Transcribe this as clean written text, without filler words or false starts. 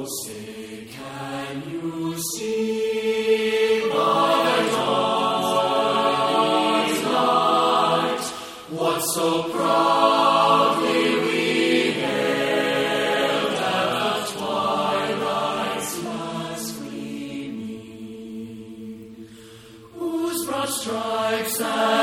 say, can you see my dawning light? What so proudly we hailed at the twilight's last gleaming, whose broad stripes